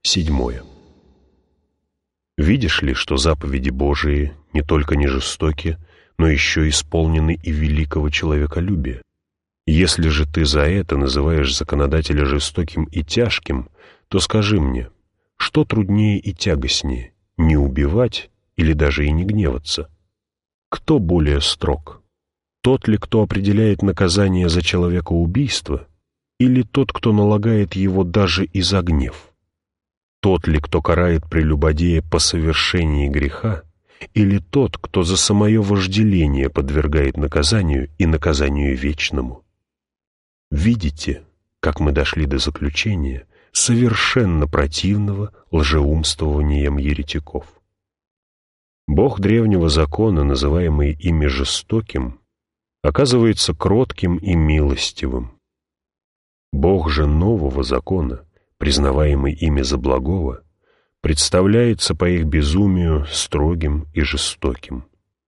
7. Видишь ли, что заповеди Божии не только не жестоки, но еще исполнены и великого человеколюбия? Если же ты за это называешь законодателя жестоким и тяжким, то скажи мне, что труднее и тягостнее, не убивать или даже и не гневаться? Кто более строг? Тот ли, кто определяет наказание за человекоубийство, или тот, кто налагает его даже и за гнев? Тот ли, кто карает прелюбодея по совершении греха, или тот, кто за самое вожделение подвергает наказанию и наказанию вечному? Видите, как мы дошли до заключения, совершенно противного лжеумствованием еретиков. Бог древнего закона, называемый ими жестоким, оказывается кротким и милостивым. Бог же нового закона, признаваемый ими за благого, представляется по их безумию строгим и жестоким.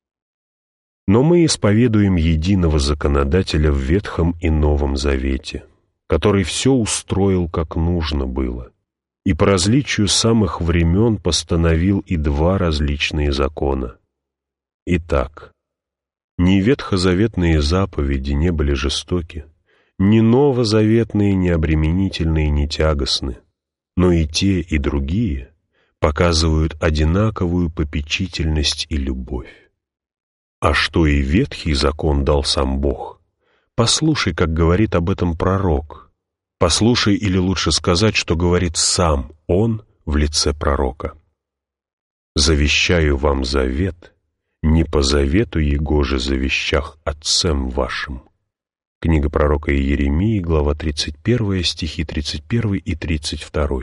Но мы исповедуем единого законодателя в Ветхом и Новом Завете, который все устроил, как нужно было, и по различию самых времен постановил и два различные закона. Итак, ни ветхозаветные заповеди не были жестоки, ни новозаветные не обременительные, не тягостны, но и те, и другие показывают одинаковую попечительность и любовь. А что и ветхий закон дал сам Бог, послушай, как говорит об этом пророк. Послушай, или лучше сказать, что говорит сам он в лице пророка. «Завещаю вам завет, не по завету его же завещах отцем вашим». Книга пророка Иеремии, глава 31, стихи 31 и 32.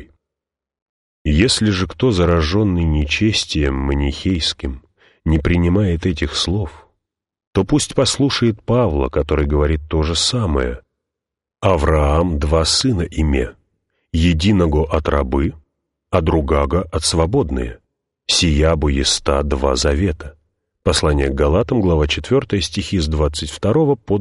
Если же кто, зараженный нечестием манихейским, не принимает этих слов, то пусть послушает Павла, который говорит то же самое. «Авраам два сына име, единого от рабы, а другого от свободные, сия бо еста два завета». Послание к Галатам, глава 4, стихи с 22 по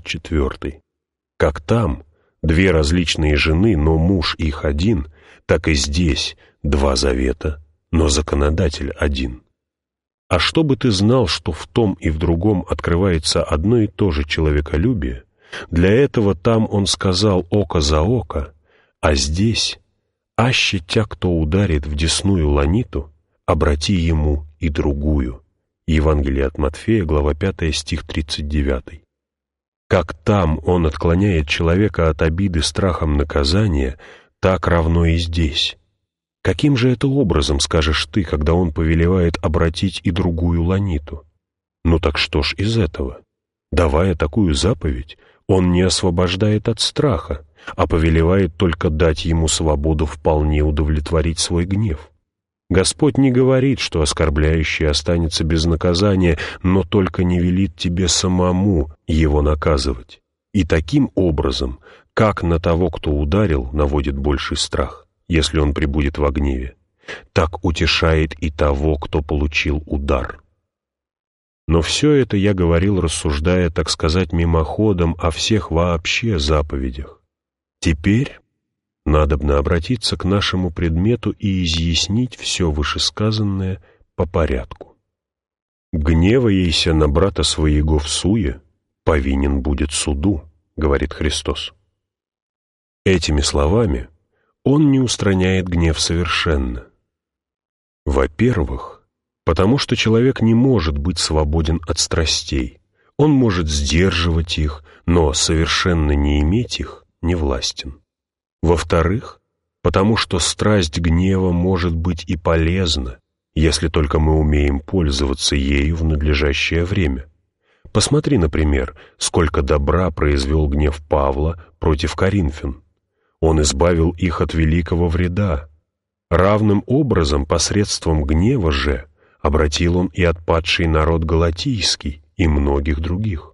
24. Как там две различные жены, но муж их один, так и здесь два завета, но законодатель один. А чтобы ты знал, что в том и в другом открывается одно и то же человеколюбие, для этого там он сказал око за око, а здесь, аще тя, кто ударит в десную ланиту, обрати ему и другую. Евангелие от Матфея, глава 5, стих 39. Как там он отклоняет человека от обиды страхом наказания, так равно и здесь. Каким же это образом, скажешь ты, когда он повелевает обратить и другую ланиту? Ну так что ж из этого? Давая такую заповедь, он не освобождает от страха, а повелевает только дать ему свободу вполне удовлетворить свой гнев. Господь не говорит, что оскорбляющий останется без наказания, но только не велит тебе самому его наказывать. И таким образом, как на того, кто ударил, наводит больший страх, если он пребудет во гневе, так утешает и того, кто получил удар. Но все это я говорил, рассуждая, так сказать, мимоходом о всех вообще заповедях. Теперь надобно обратиться к нашему предмету и изъяснить все вышесказанное по порядку. «Гневаяйся на брата своего всуе, повинен будет суду», — говорит Христос. Этими словами он не устраняет гнев совершенно. Во-первых, потому что человек не может быть свободен от страстей. Он может сдерживать их, но совершенно не иметь их не властен. Во-вторых, потому что страсть гнева может быть и полезна, если только мы умеем пользоваться ею в надлежащее время. Посмотри, например, сколько добра произвел гнев Павла против коринфян. Он избавил их от великого вреда. Равным образом, посредством гнева же, обратил он и отпадший народ галатийский и многих других.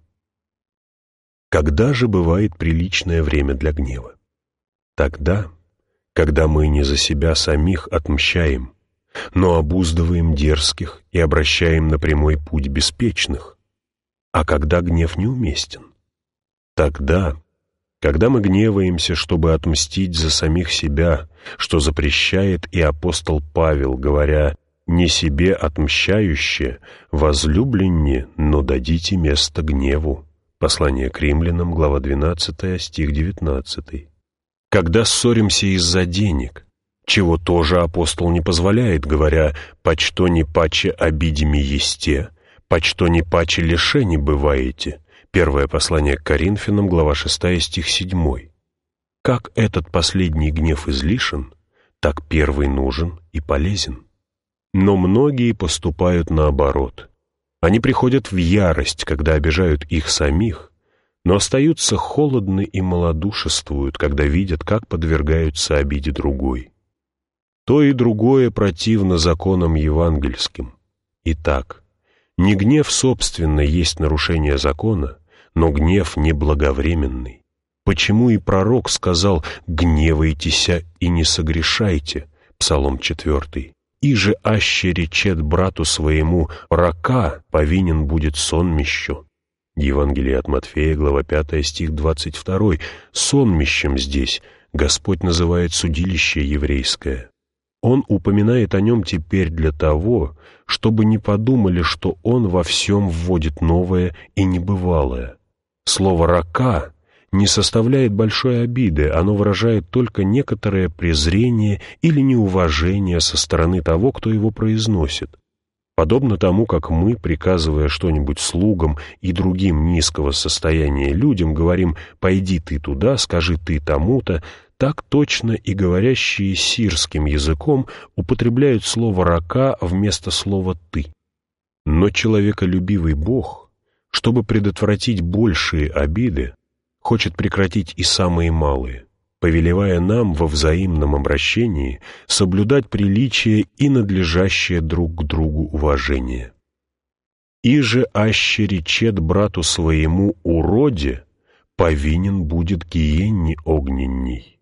Когда же бывает приличное время для гнева? Тогда, когда мы не за себя самих отмщаем, но обуздываем дерзких и обращаем на прямой путь беспечных. А когда гнев неуместен? Тогда, Когда мы гневаемся, чтобы отмстить за самих себя, что запрещает и апостол Павел, говоря: «Не себе отмщающе, возлюбленне, но дадите место гневу». Послание к Римлянам, глава 12, стих 19. Когда ссоримся из-за денег, чего тоже апостол не позволяет, говоря: «Почто не паче обидими есте, почто не паче лишени бываете». Первое послание к Коринфянам, глава 6, стих 7. Как этот последний гнев излишен, так первый нужен и полезен. Но многие поступают наоборот. Они приходят в ярость, когда обижают их самих, но остаются холодны и малодушествуют, когда видят, как подвергаются обиде другой. То и другое противно законам евангельским. Итак, не гнев собственно есть нарушение закона, но гнев неблаговременный. Почему и пророк сказал: «Гневайтеся и не согрешайте» Псалом 4. «Иже аще речет брату своему: рака, повинен будет сонмищу». Евангелие от Матфея, глава 5, стих 22. Сонмищем здесь Господь называет судилище еврейское. Он упоминает о нем теперь для того, чтобы не подумали, что Он во всем вводит новое и небывалое. Слово «рака» не составляет большой обиды, оно выражает только некоторое презрение или неуважение со стороны того, кто его произносит. Подобно тому, как мы, приказывая что-нибудь слугам и другим низкого состояния людям, говорим: «Пойди ты туда, скажи ты тому-то», так точно и говорящие сирским языком употребляют слово «рака» вместо слова «ты». Но человеколюбивый Бог, чтобы предотвратить большие обиды, хочет прекратить и самые малые, повелевая нам во взаимном обращении соблюдать приличие и надлежащее друг к другу уважение. «Иже аще речет брату своему уроде, повинен будет гиенне огненней».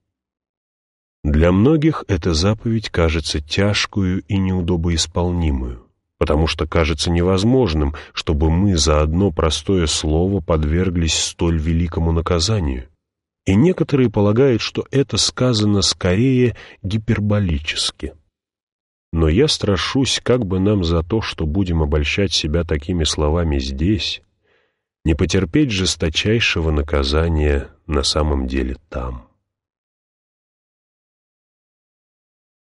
Для многих эта заповедь кажется тяжкую и неудобоисполнимую, потому что кажется невозможным, чтобы мы за одно простое слово подверглись столь великому наказанию. И некоторые полагают, что это сказано скорее гиперболически. Но я страшусь, как бы нам за то, что будем обольщать себя такими словами здесь, не потерпеть жесточайшего наказания на самом деле там.